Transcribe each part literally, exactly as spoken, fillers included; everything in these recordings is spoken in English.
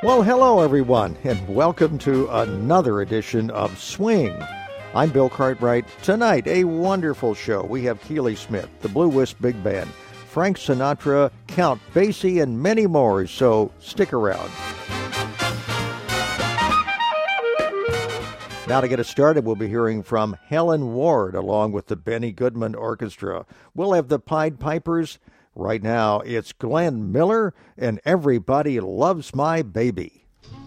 Well, hello, everyone, and welcome to another edition of Swing. I'm Bill Cartwright. Tonight, a wonderful show. We have Keely Smith, the Blue Wisp Big Band, Frank Sinatra, Count Basie, and many more, so stick around. Now to get us started, we'll be hearing from Helen Ward along with the Benny Goodman Orchestra. We'll have the Pied Pipers. Right now, it's Glenn Miller and Everybody Loves My Baby.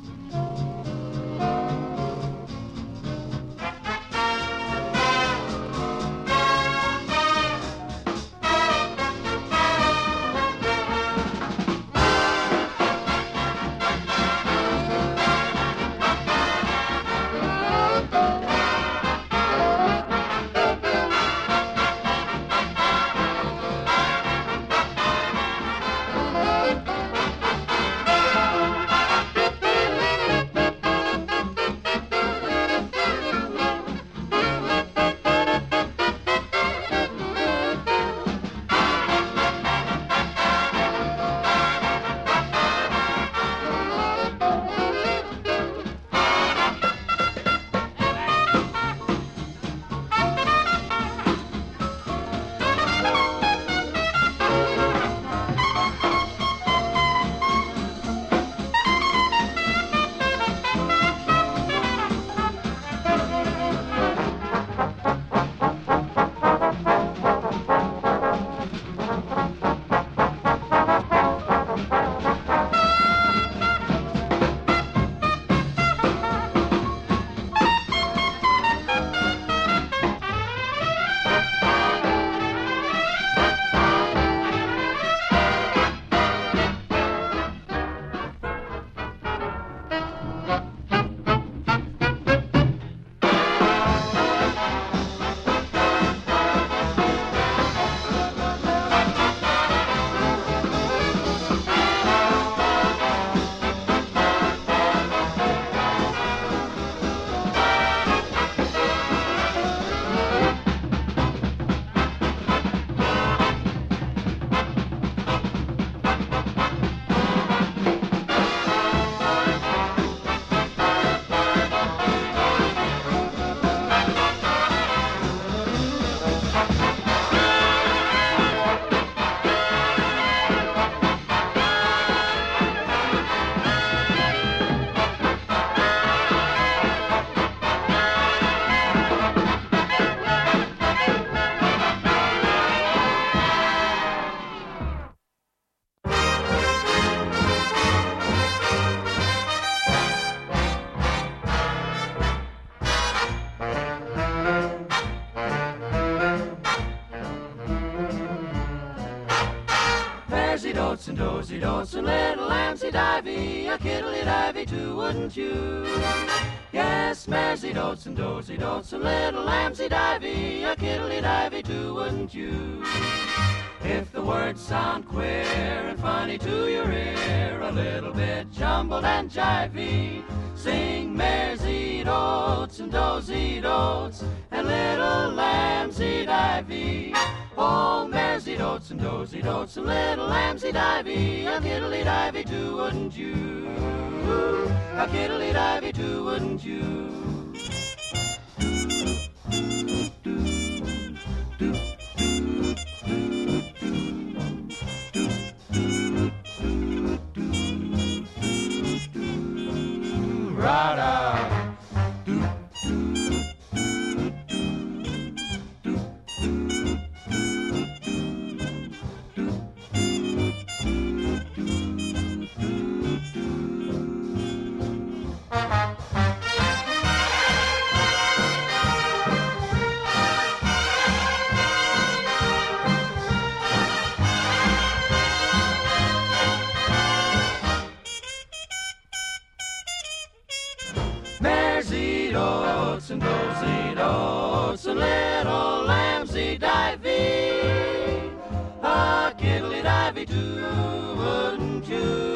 And dozy dotes and little lambsy divey, a kiddly divey too, wouldn't you? Yes, maresy dotes and dozy dotes and little lambsy divey, a kiddly divey too, wouldn't you? If the words sound queer and funny to your ear, a little bit jumbled and jivey, sing maresy dotes and dozy dotes and little lambsy divey. Oh, maresy dotes and dozy dotes and little lambsy divey, a kiddly divey too, wouldn't you? A kiddly divey too, wouldn't you? Right out. Maresy dotes and dozy dotes and little lambsy divey, a kiddly divey too, wouldn't you?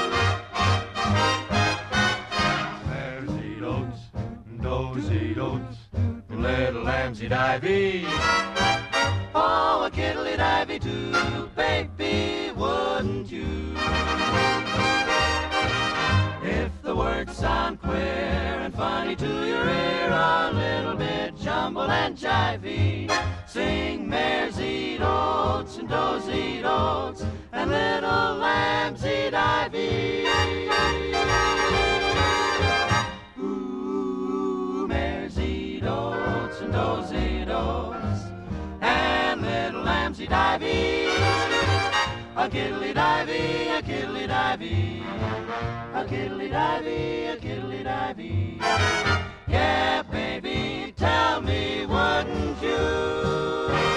Maresy dotes and dozy dotes and little lambsy divey, oh, a kiddly divey too, baby, wouldn't you? and jivey. Sing mares eat oats and does eat oats and little lambs eat ivy. Ooh, mares eat oats and does eat oats and little lambs eat ivy. A kiddly-divey, a kiddly-divey, a kiddly-divey, a kiddly-divey. Yeah, baby, tell me, wouldn't you?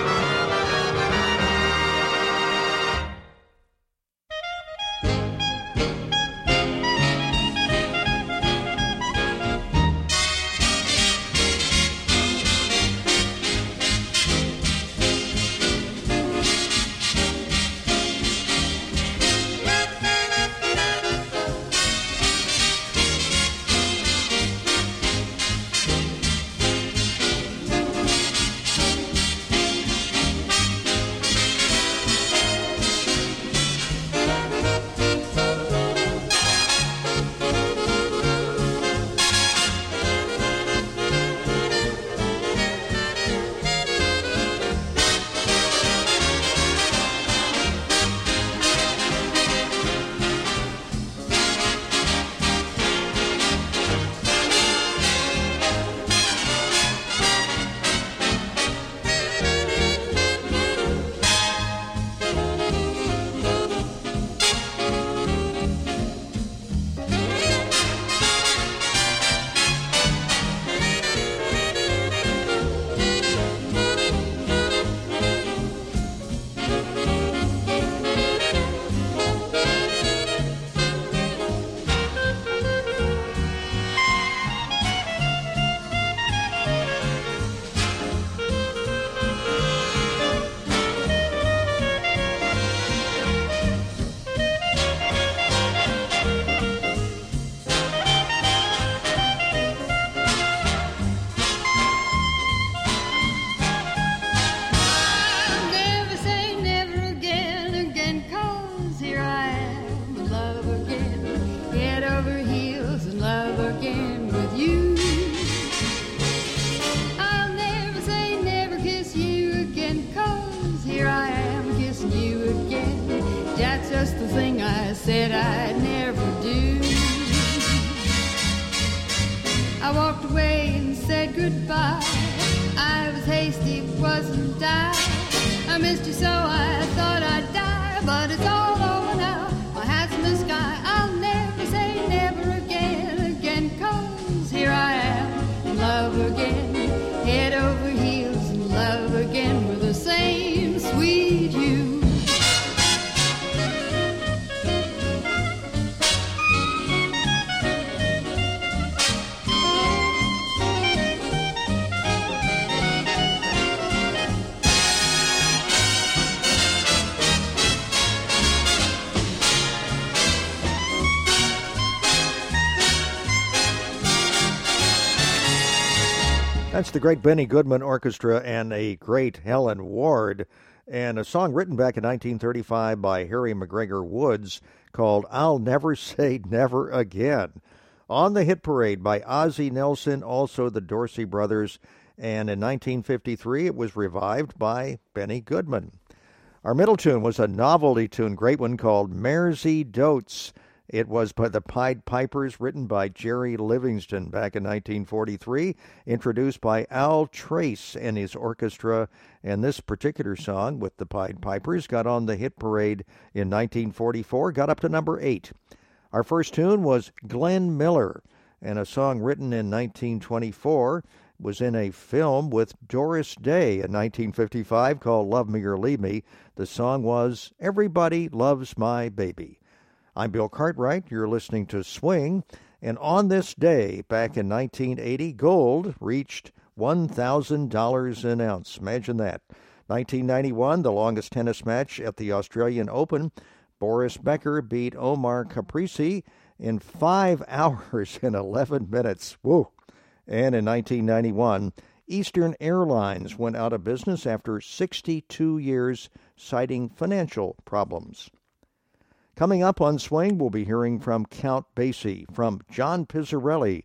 That's the great Benny Goodman Orchestra and a great Helen Ward, and a song written back in nineteen thirty-five by Harry McGregor Woods called I'll Never Say Never Again. On the Hit Parade by Ozzie Nelson, also the Dorsey Brothers, and in nineteen fifty-three it was revived by Benny Goodman. Our middle tune was a novelty tune, great one called Maresy Dotes. It was by the Pied Pipers, written by Jerry Livingston back in nineteen forty-three, introduced by Al Trace and his orchestra, and this particular song with the Pied Pipers got on the Hit Parade in nineteen forty-four, got up to number eight. Our first tune was Glenn Miller, and a song written in nineteen twenty-four, was in a film with Doris Day in nineteen fifty-five called Love Me or Leave Me. The song was Everybody Loves My Baby. I'm Bill Cartwright. You're listening to Swing. And on this day, back in nineteen eighty, gold reached one thousand dollars an ounce. Imagine that. nineteen ninety-one, the longest tennis match at the Australian Open. Boris Becker beat Omar Caprese in five hours and eleven minutes. Whoa. And in nineteen ninety-one, Eastern Airlines went out of business after sixty-two years, citing financial problems. Coming up on Swing, we'll be hearing from Count Basie, from John Pizzarelli,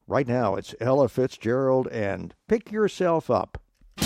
Right now, it's Ella Fitzgerald and Pick Yourself Up.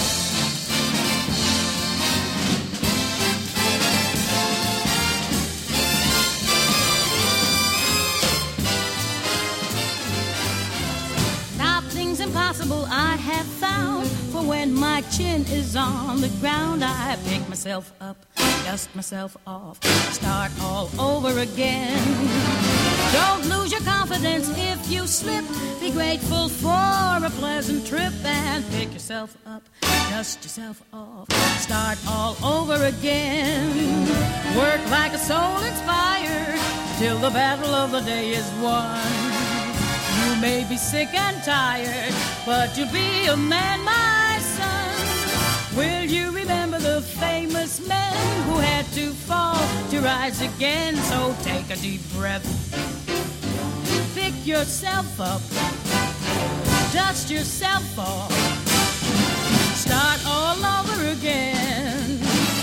Impossible I have found, for when my chin is on the ground, I pick myself up, dust myself off, start all over again. Don't lose your confidence if you slip, be grateful for a pleasant trip and pick yourself up, dust yourself off, start all over again. Work like a soul inspired till the battle of the day is won. You may be sick and tired, but you'll be a man, my son. Will you remember the famous men who had to fall to rise again? So take a deep breath, pick yourself up, dust yourself off, start all over again.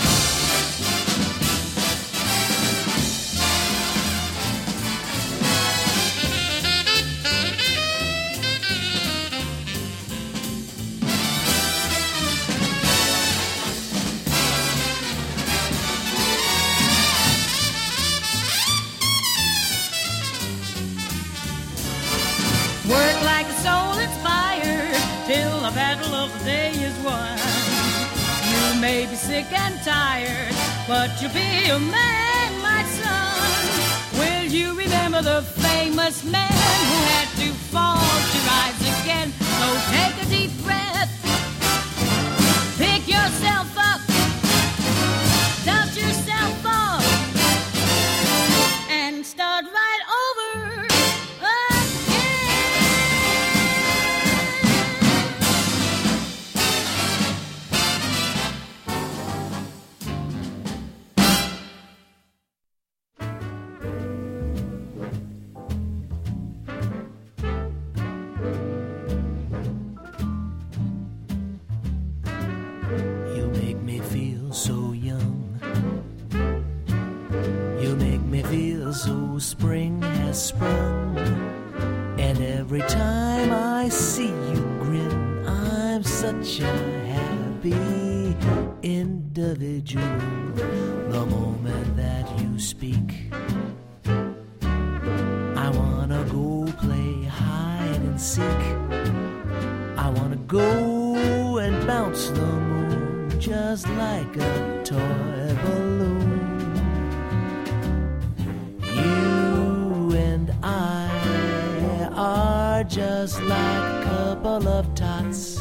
Work like a soul inspired till the battle of the day is won. You may be sick and tired, but you'll be a man, my son. Will you remember the famous man who had to fall to rise again? So take a deep breath, pick yourself up, dust yourself off, and start right over. So spring has sprung, and every time I see you grin, I'm such a happy individual. The moment that you speak, I wanna go play hide and seek. I wanna go and bounce the moon just like a toy balloon. You and I are just like a couple of tots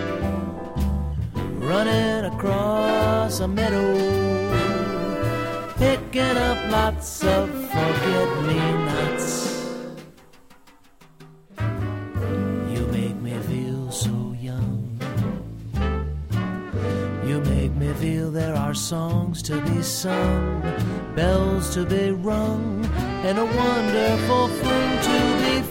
running across a meadow, picking up lots of forget-me-nots. You make me feel so young. You make me feel there are songs to be sung, bells to be rung, and a wonderful fling to be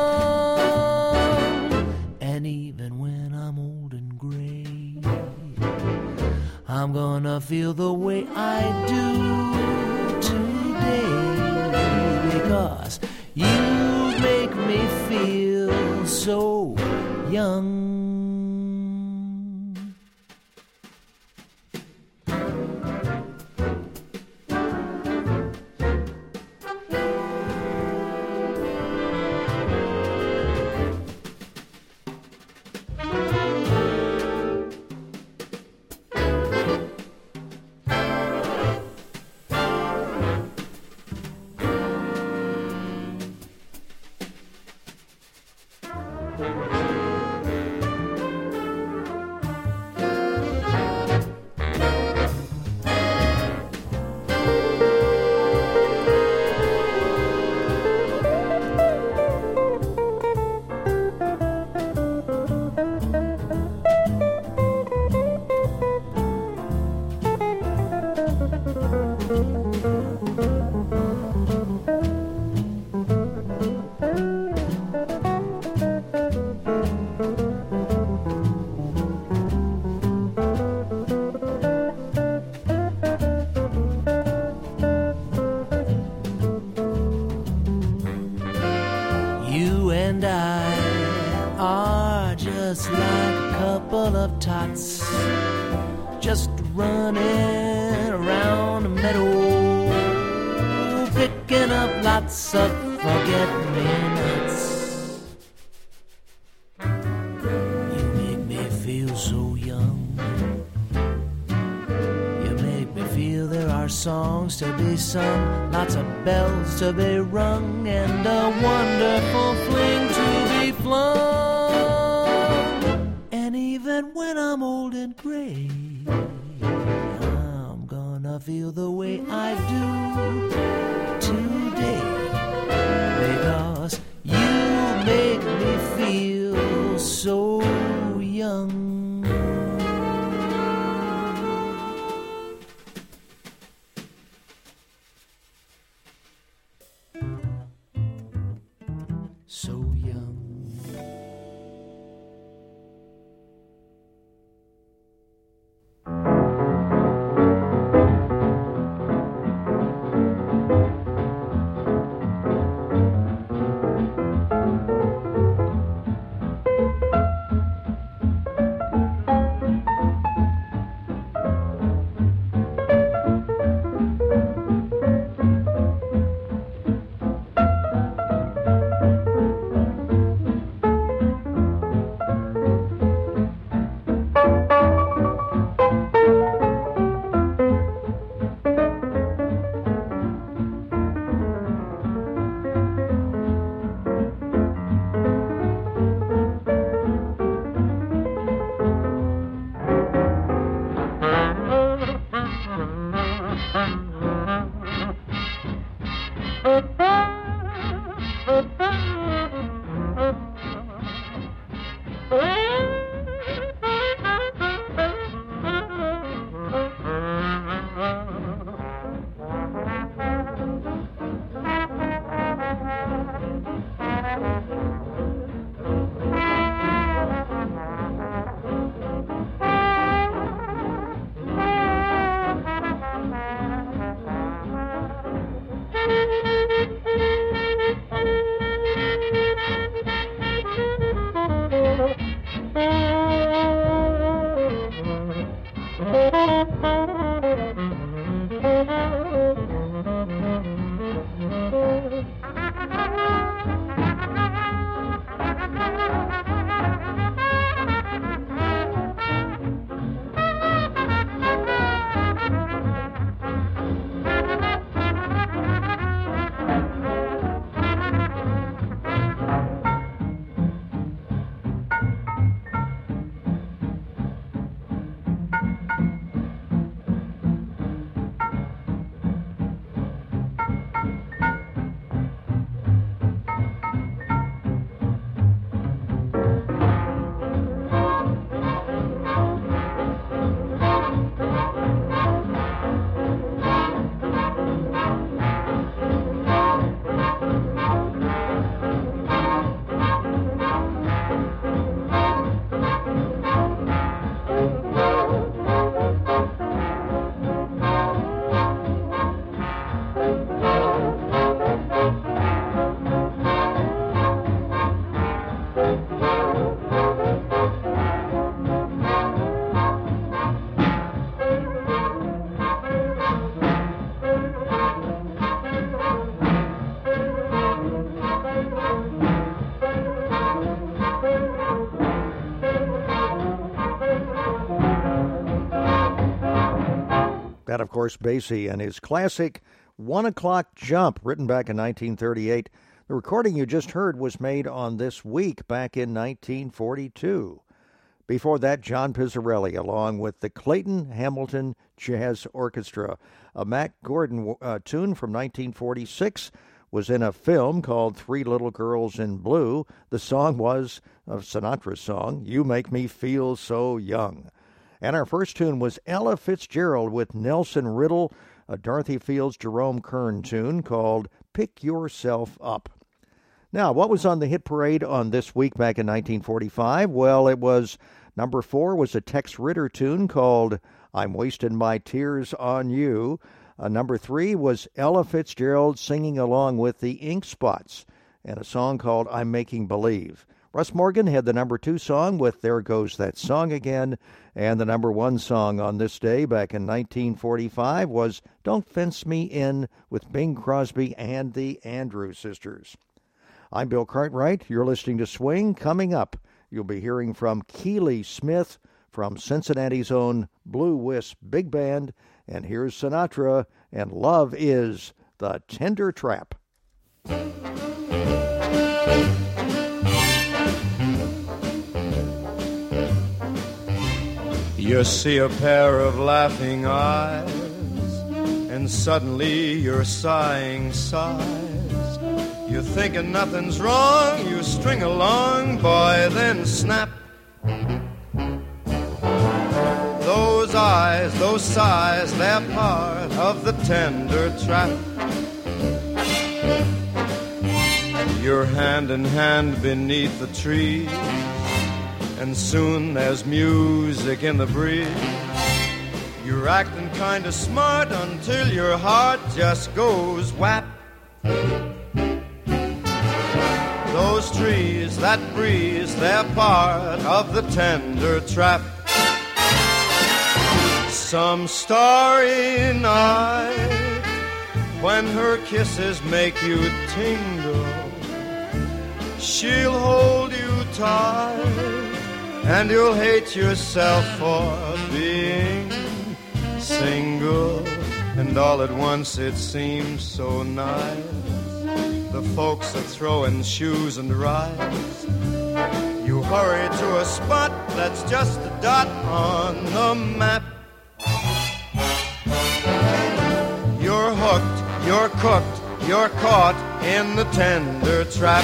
flung. And even when I'm old and gray, I'm gonna feel the way I do today, because you make me feel so young. You and I of tots just running around the meadow, picking up lots of forget-me-nots. You make me feel so young. You make me feel there are songs to be sung, lots of bells to be rung, and a wonderful fling to be flung. And even when I'm old and gray, I'm gonna feel the way I do today, because you make me feel so young. So young. That, of course, Basie and his classic One O'Clock Jump, written back in nineteen thirty-eight. The recording you just heard was made on This Week back in nineteen forty-two. Before that, John Pizzarelli, along with the Clayton Hamilton Jazz Orchestra. A Mack Gordon uh, tune from nineteen forty-six was in a film called Three Little Girls in Blue. The song was a Sinatra song, You Make Me Feel So Young. And our first tune was Ella Fitzgerald with Nelson Riddle, a Dorothy Fields Jerome Kern tune called Pick Yourself Up. Now, what was on the hit parade on This Week back in nineteen forty-five? Well, it was number four was a Tex Ritter tune called I'm Wasting My Tears on You. Uh, number three was Ella Fitzgerald singing along with the Ink Spots and a song called I'm Making Believe. Russ Morgan had the number two song with There Goes That Song Again, and the number one song on this day back in nineteen forty-five was Don't Fence Me In with Bing Crosby and the Andrews Sisters. I'm Bill Cartwright. You're listening to Swing. Coming up, you'll be hearing from Keely Smith from Cincinnati's own Blue Wisp Big Band, and here's Sinatra and Love Is the Tender Trap. You see a pair of laughing eyes, and suddenly you're sighing sighs. You're thinking nothing's wrong, you string along, boy, then snap. Those eyes, those sighs, they're part of the tender trap. You're hand in hand beneath the trees, and soon there's music in the breeze. You're acting kinda smart until your heart just goes whap. Those trees, that breeze, they're part of the tender trap. Some starry night, when her kisses make you tingle, she'll hold you tight, and you'll hate yourself for being single. And all at once it seems so nice. The folks are throwing shoes and rides. You hurry to a spot that's just a dot on the map. You're hooked, you're cooked, you're caught in the tender trap.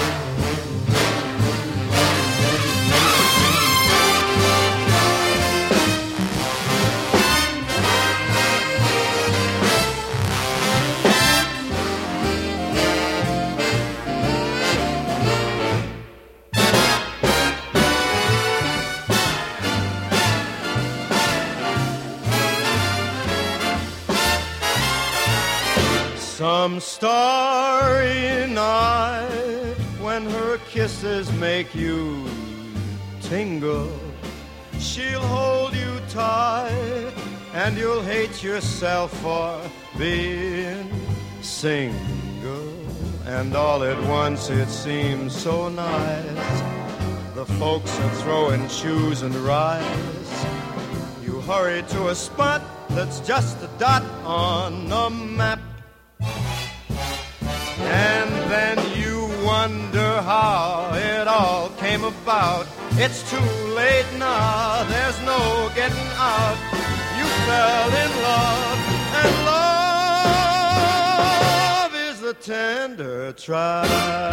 Some starry night, when her kisses make you tingle, she'll hold you tight, and you'll hate yourself for being single. And all at once it seems so nice. The folks are throwing shoes and rides. You hurry to a spot that's just a dot on the map. And then you wonder how it all came about. It's too late now, there's no getting out. You fell in love, and love is the tender trap.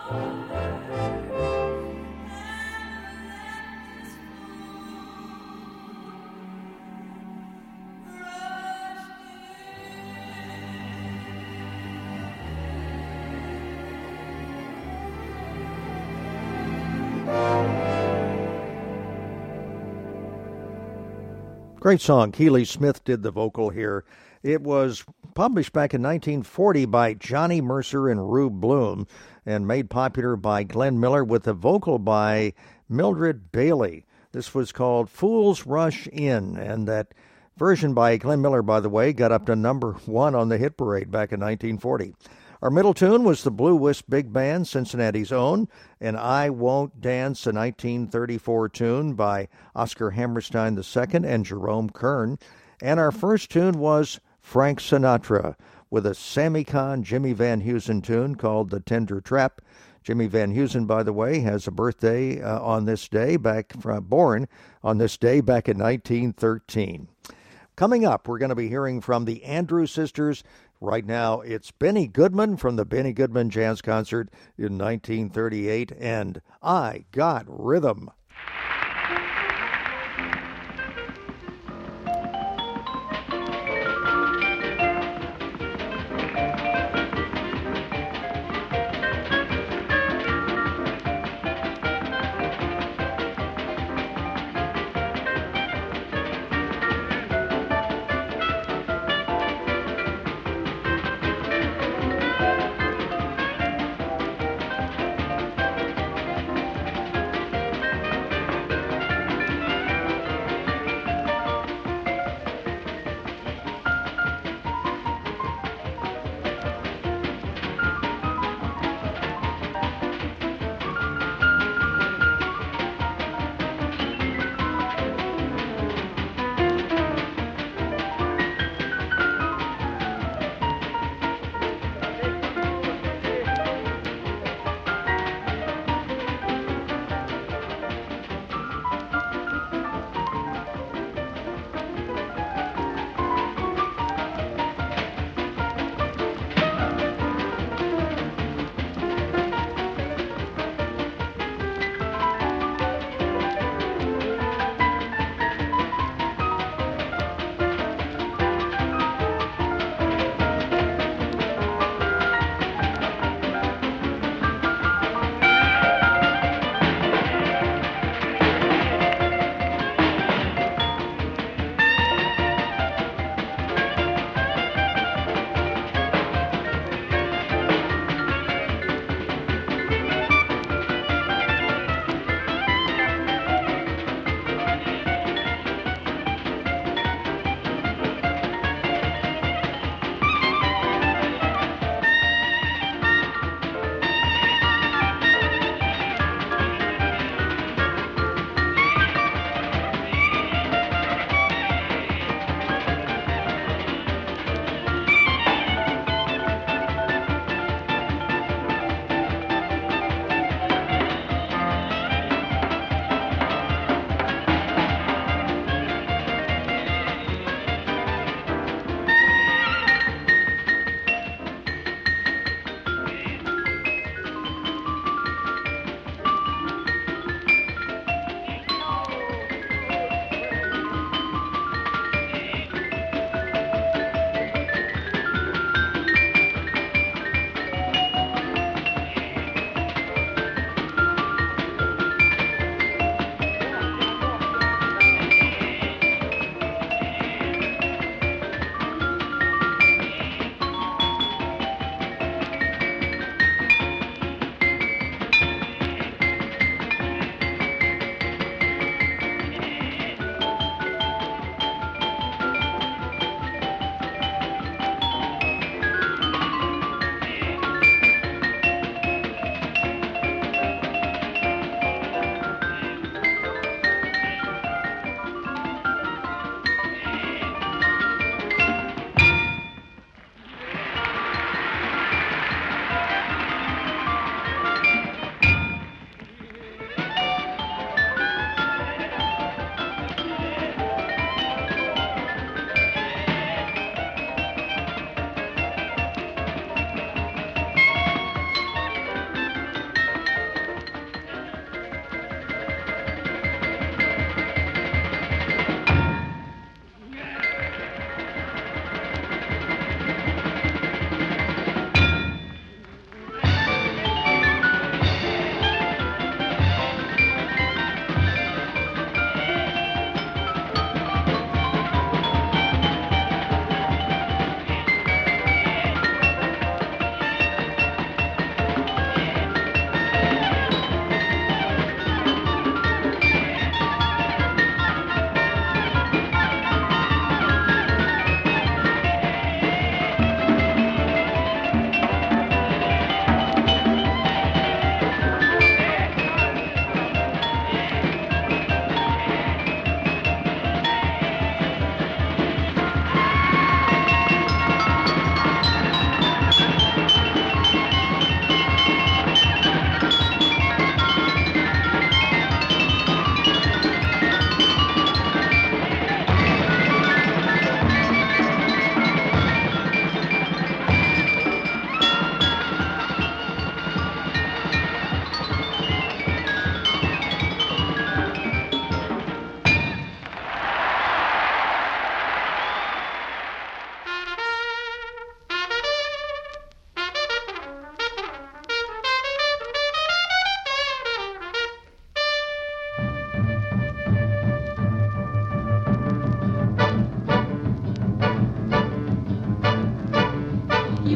Great song. Keely Smith did the vocal here. It was published back in nineteen forty by Johnny Mercer and Rube Bloom and made popular by Glenn Miller with a vocal by Mildred Bailey. This was called Fools Rush In, and that version by Glenn Miller, by the way, got up to number one on the hit parade back in nineteen forty. Our middle tune was the Blue Wisp Big Band, Cincinnati's own, and I Won't Dance, a nineteen thirty-four tune by Oscar Hammerstein the Second and Jerome Kern. And our first tune was Frank Sinatra with a Sammy Kahn, Jimmy Van Heusen tune called The Tender Trap. Jimmy Van Heusen, by the way, has a birthday uh, on this day, back from, born on this day back in nineteen thirteen. Coming up, we're going to be hearing from the Andrew Sisters. Right now, it's Benny Goodman from the Benny Goodman Jazz Concert in nineteen thirty-eight, and I Got Rhythm.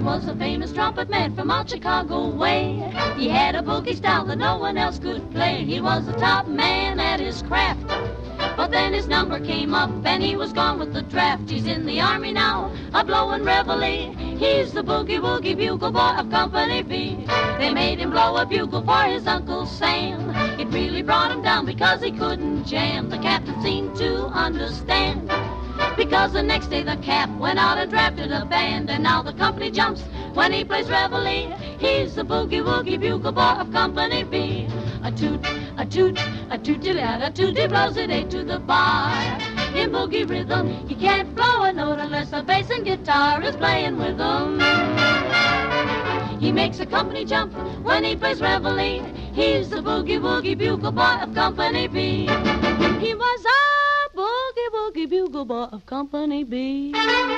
was a famous trumpet man from out Chicago way. He had a boogie style that no one else could play. He was the top man at his craft. But then his number came up and he was gone with the draft. He's in the army now, a blowin' reveille. He's the boogie-woogie bugle boy of Company B. They made him blow a bugle for his Uncle Sam. It really brought him down because he couldn't jam. The captain seemed to understand, because the next day the cap went out and drafted a band. And now the company jumps when he plays reveille. He's the boogie-woogie bugle boy of Company B. A toot, a toot, a toot-a-lat, a toot, he blows it eight to the bar. In boogie rhythm, he can't blow a note unless the bass and guitar is playing with him. He makes a company jump when he plays reveille. He's the boogie-woogie bugle boy of Company B. He was a boogie-woogie bugle boy of Company B.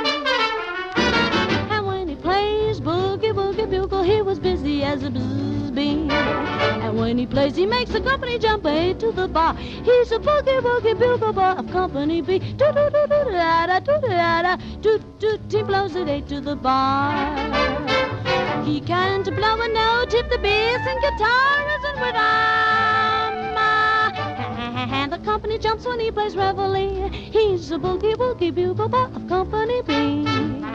And when he plays boogie-woogie bugle, he was busy as a bzz bee. And when he plays, he makes the company jump eight to the bar. He's a boogie-woogie bugle boy of Company B. Do-do-do-do-da-da, do-da-da, do-do, he blows it eight to the bar. He can't blow a note if the bass and guitar isn't with him. And the company jumps when he plays reveille. He's a boogie-woogie bugle boy of Company B.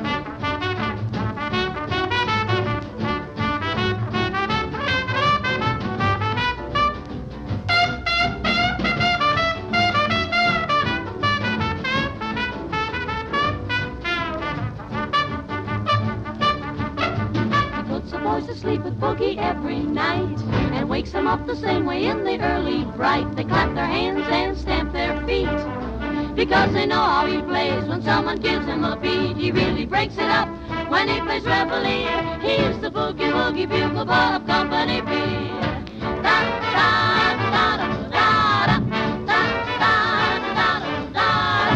To sleep with boogie every night and wakes them up the same way in the early bright. They clap their hands and stamp their feet because they know how he plays. When someone gives him a beat, he really breaks it up when he plays reveille. He's the boogie-woogie bugle boy of Company B. Da, da, da, da, da, da, da, da, da, da,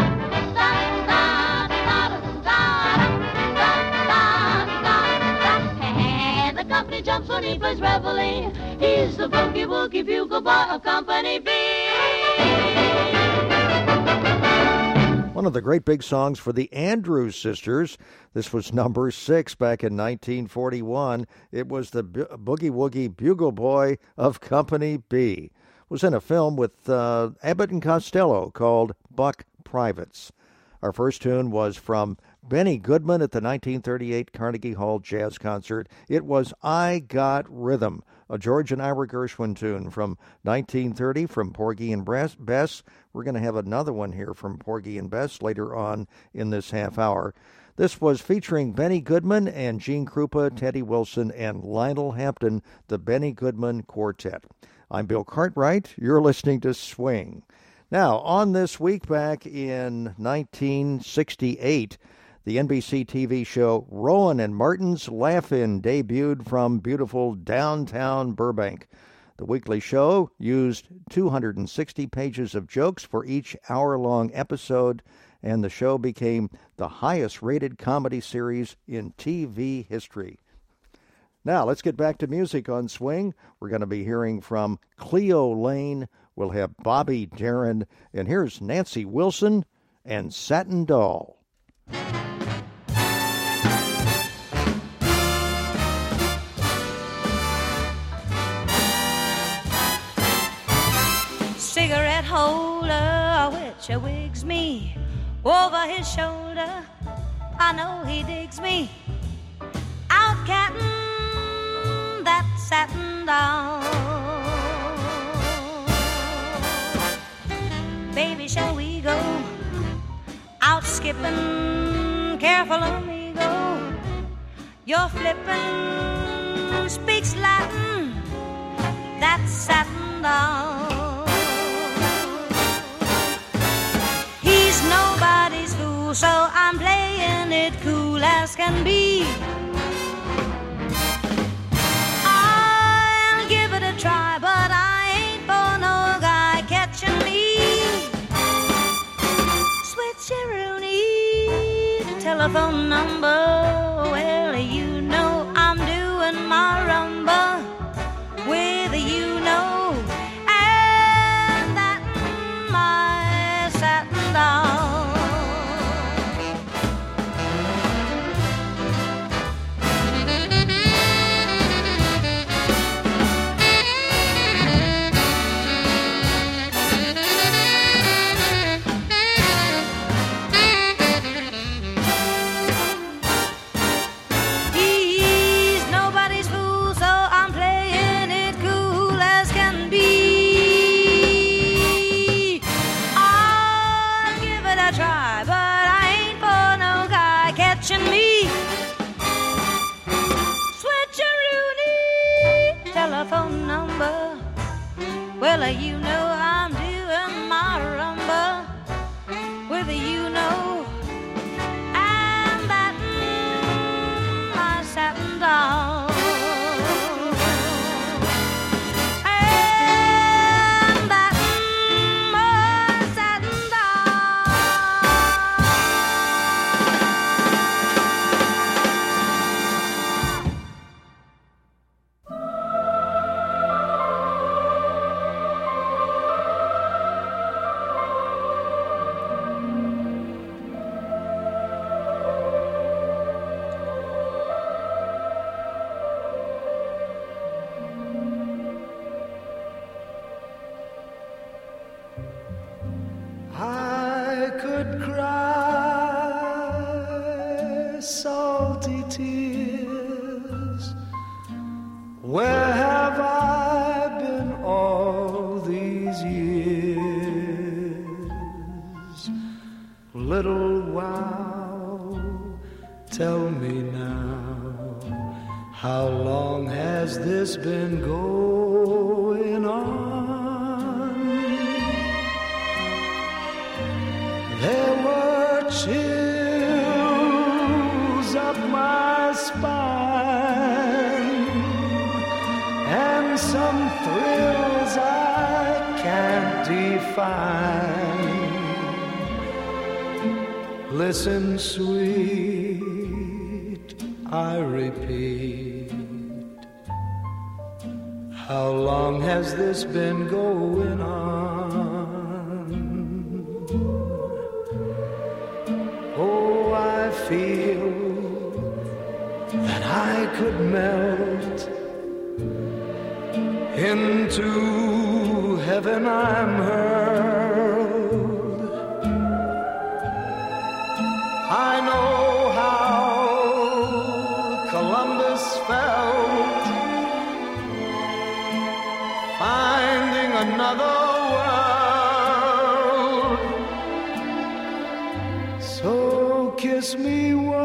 company jumps when he plays reveille. He's the boogie-woogie bugle boy of Company B. One of the great big songs for the Andrews Sisters. This was number six back in nineteen forty-one. It was the boogie-woogie bugle boy of Company B. It was in a film with uh, Abbott and Costello called Buck Privates. Our first tune was from Benny Goodman at the nineteen thirty-eight Carnegie Hall Jazz Concert. It was I Got Rhythm, a George and Ira Gershwin tune from nineteen thirty from Porgy and Bess. We're going to have another one here from Porgy and Bess later on in this half hour. This was featuring Benny Goodman and Gene Krupa, Teddy Wilson, and Lionel Hampton, the Benny Goodman Quartet. I'm Bill Cartwright. You're listening to Swing. Now, on this week back in nineteen sixty-eight, the N B C T V show Rowan and Martin's Laugh-In debuted from beautiful downtown Burbank. The weekly show used two hundred sixty pages of jokes for each hour-long episode, and the show became the highest-rated comedy series in T V history. Now, let's get back to music on Swing. We're going to be hearing from Cleo Lane. We'll have Bobby Darin, and here's Nancy Wilson and Satin Doll. Cigarette holder, which wigs me over his shoulder. I know he digs me. Out cattin' that satin doll. Baby, shall we go out skipping? Careful amigo, you're flipping. Speaks Latin, that satin doll. He's nobody's fool, so I'm playing it cool as can be. I'll give it a try, but I ain't for no guy catching me. Switcheroonie, telephone number. Well, you know I'm doing my rumba with you know, and that my satin doll. Where have I been all these years? Little wow, tell me now, how long has this been going on? There were chills up my spine and some thrills I can't define. Listen, sweet, I repeat, how long has this been going on? Oh, I feel that I could melt into heaven I'm hurled. I know how Columbus felt, finding another world. So kiss me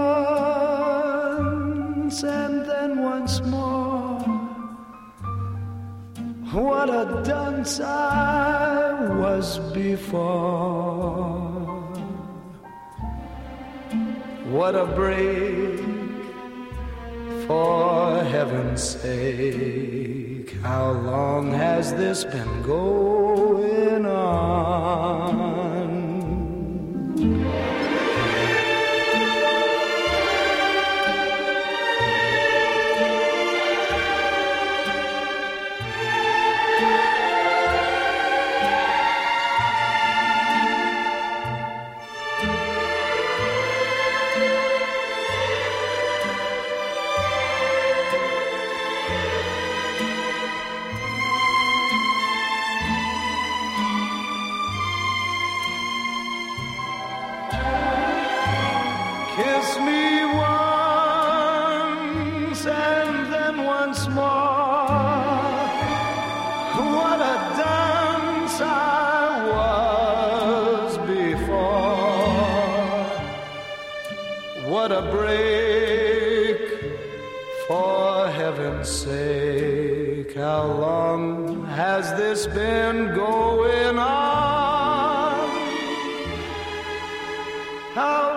once and then once more. What a dunce I was before. What a break, for heaven's sake. How long has this been going on? Kiss me once and then once more. What a dunce I was before. What a break, for heaven's sake. How long has this been going on? How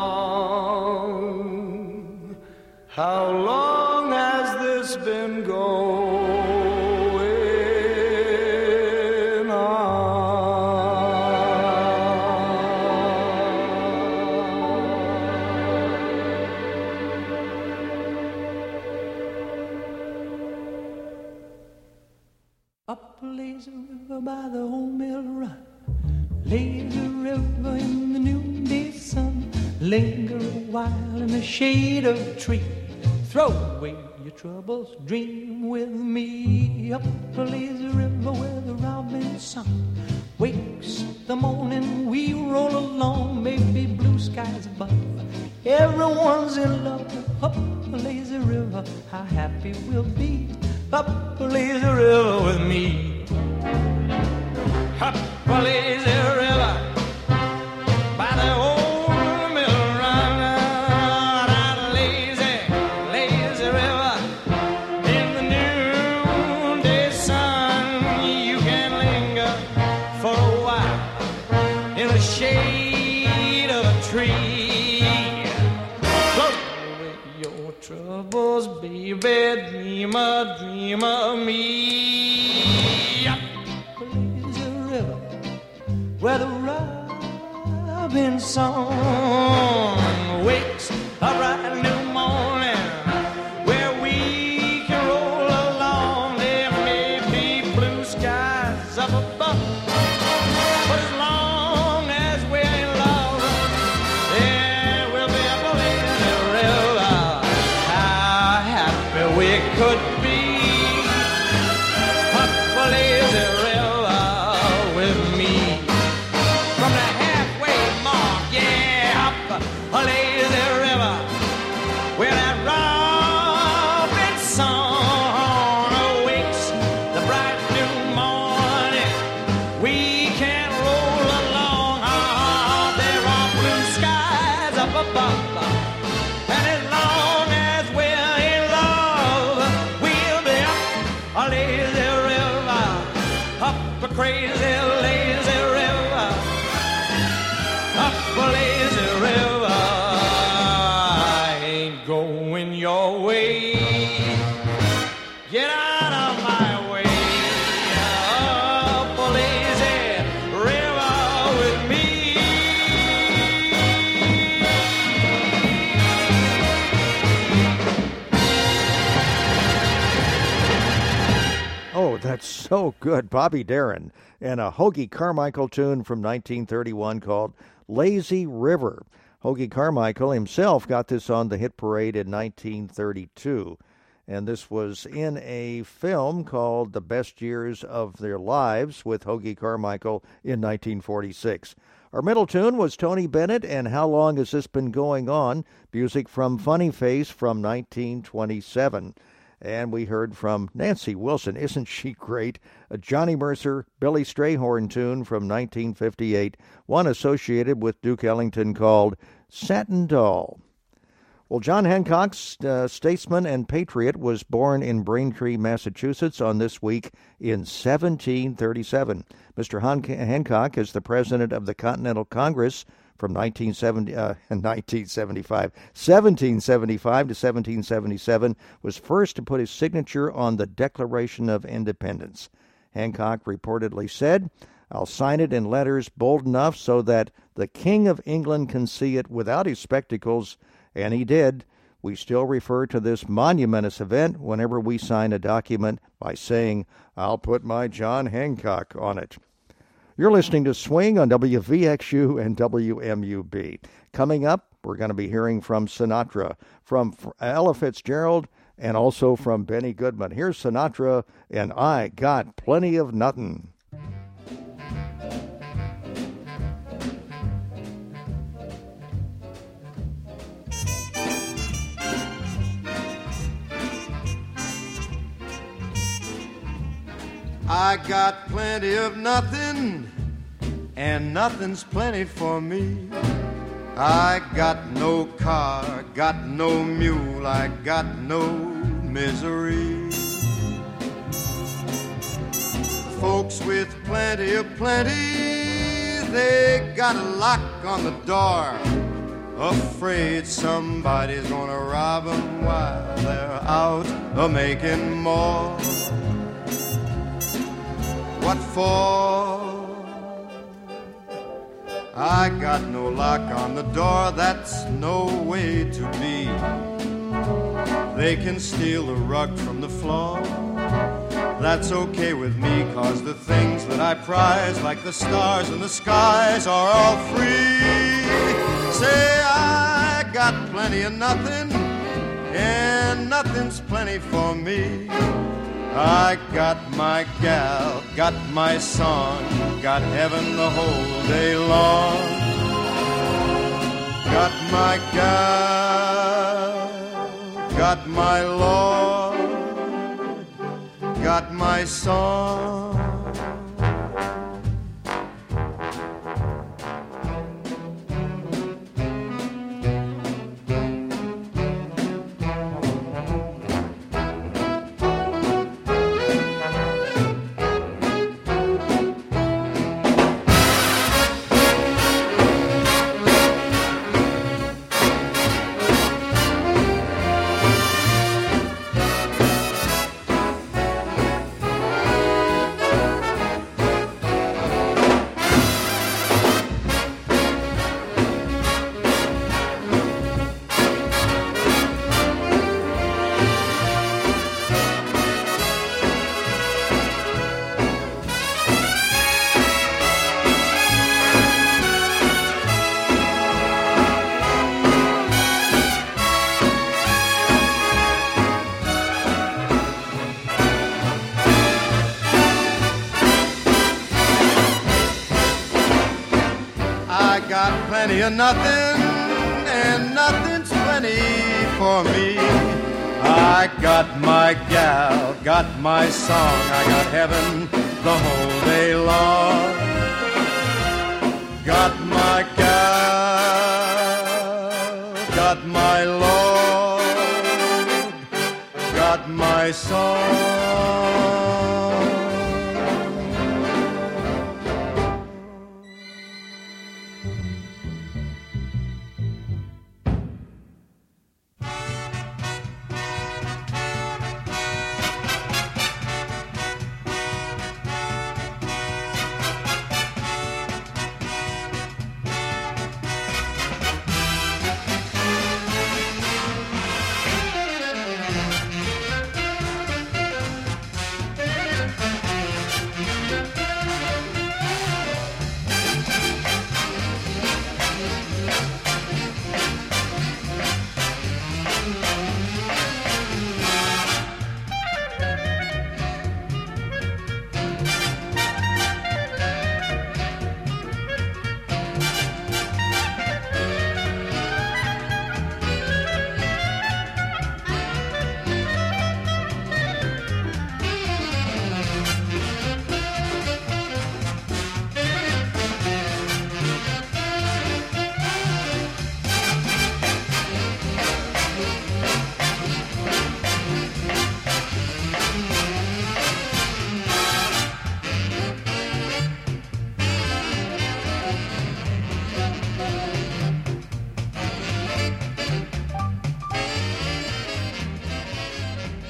long? How long has this been going on? Up lazy river by the old mill run, lazy river in the noonday sun. Linger a while in the shade of a tree. Throw away your troubles, dream with me. Up a lazy river where the robin song wakes the morning. We roll along, maybe blue skies above. Everyone's in love. Up a lazy river, how happy we'll be. Up a lazy river with me. Up a lazy river by the old troubles, baby, dream a dream of me. Up a lazy river where the robin song wakes a bright new morning, where we can roll along. There may be blue skies up above, but as long as we're in love, there will be a lazy river. We could be up a lazy river with me. From the halfway mark, yeah, up your way. Get out of my way. Up a lazy river with me. Oh, that's so good. Bobby Darin and a Hoagy Carmichael tune from nineteen thirty-one called Lazy River. Hoagy Carmichael himself got this on the hit parade in nineteen thirty-two. And this was in a film called The Best Years of Their Lives with Hoagy Carmichael in nineteen forty-six. Our middle tune was Tony Bennett and How Long Has This Been Going On? Music from Funny Face from nineteen twenty-seven. And we heard from Nancy Wilson, isn't she great? A Johnny Mercer, Billy Strayhorn tune from nineteen fifty-eight, one associated with Duke Ellington called Satin Doll. Well, John Hancock, uh, statesman and patriot, was born in Braintree, Massachusetts on this week in seventeen thirty-seven. Mister Han- Hancock is the president of the Continental Congress from nineteen seventy, uh, nineteen seventy-five, seventeen seventy-five to seventeen seventy-seven, was first to put his signature on the Declaration of Independence. Hancock reportedly said, "I'll sign it in letters bold enough so that the King of England can see it without his spectacles," and he did. We still refer to this monumentous event whenever we sign a document by saying, "I'll put my John Hancock on it." You're listening to Swing on W V X U and W M U B. Coming up, we're going to be hearing from Sinatra, from Ella Fitzgerald, and also from Benny Goodman. Here's Sinatra and I Got Plenty of Nothin'. I got plenty of nothing, and nothing's plenty for me. I got no car, got no mule, I got no misery. Folks with plenty of plenty, they got a lock on the door, afraid somebody's gonna rob them while they're out a-making more. What for? I got no lock on the door, that's no way to be. They can steal the rug from the floor, that's okay with me, 'cause the things that I prize, like the stars in the skies, are all free. Say I got plenty of nothing, and nothing's plenty for me. I got my gal, got my song, got heaven the whole day long. Got my gal, got my Lord, got my song. Plenty of nothing, and nothing's plenty for me. I got my gal, got my song, I got heaven the whole day long. Got my gal, got my Lord, got my song.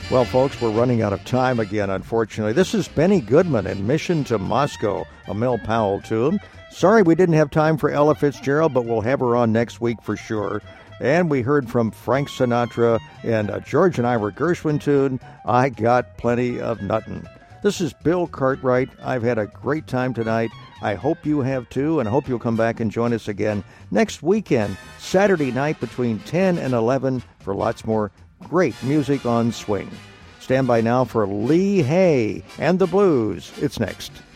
Well, folks, we're running out of time again, unfortunately. This is Benny Goodman and Mission to Moscow, a Mel Powell tune. Sorry we didn't have time for Ella Fitzgerald, but we'll have her on next week for sure. And we heard from Frank Sinatra and a George and Ira Gershwin tune, I Got Plenty of Nuttin'. This is Bill Cartwright. I've had a great time tonight. I hope you have too, and I hope you'll come back and join us again next weekend, Saturday night between ten and eleven for lots more great music on swing. Stand by now for Lee Hay and the Blues. It's next.